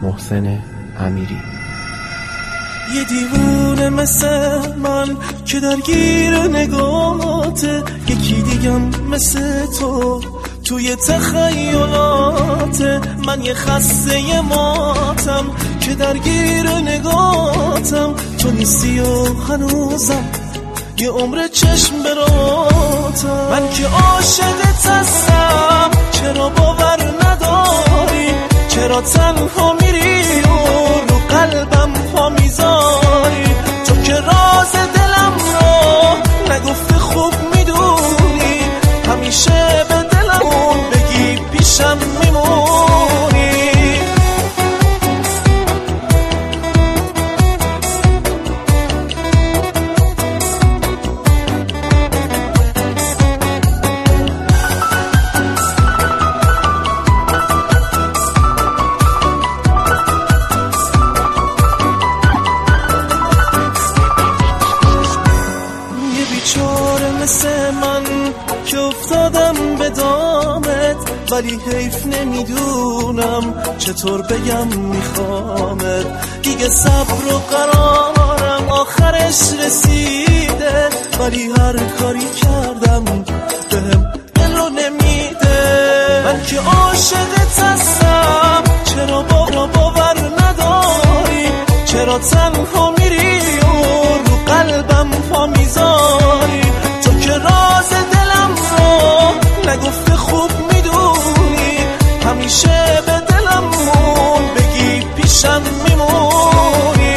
محسن امیری. یه دیوونه مثل من که درگیر نگاهته، یکی دیگم مثل تو توی تخیلات من، یه خسته ماتم که درگیر نگاهتم، تو نیستی و هنوزم یه عمر چشم براتم. من که عاشقت هستم چرا باور نداری، چرا تنها میری و رو قلبم پا میذاری، تو که راز دلم رو نگفته خوب میدونی، همیشه به دلمون بگی پیشم میمونی. که افتادم به دامت ولی حیف نمیدونم چطور بگم میخوامت، دیگه صبر و قرارم آخرش رسیده، ولی هر کاری کردم بهم دل رو نمیده. من که عاشقت هستم چرا باور نداری، چرا تنها میری و رو قلبم پا میذاری، تو که راز دلم رو نگفته خوب میدونی، همیشه به دلمون بگی پیشم میمونی.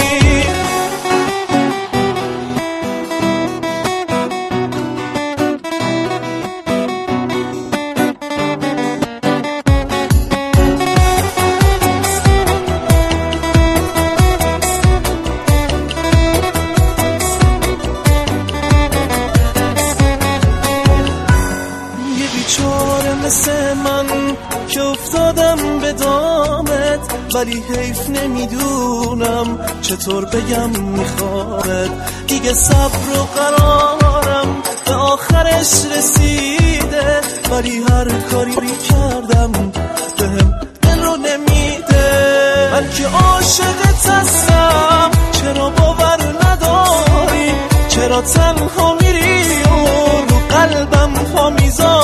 مثل من که افتادم به دامت ولی حیف نمیدونم چطور بگم میخوامت، دیگه صبر و قرارم به آخرش رسیده، ولی هر کاری کردم بهم دل رو نمیده. من که عاشقت هستم چرا باور نداری، چرا تنها میری و رو قلبم پا میذاری،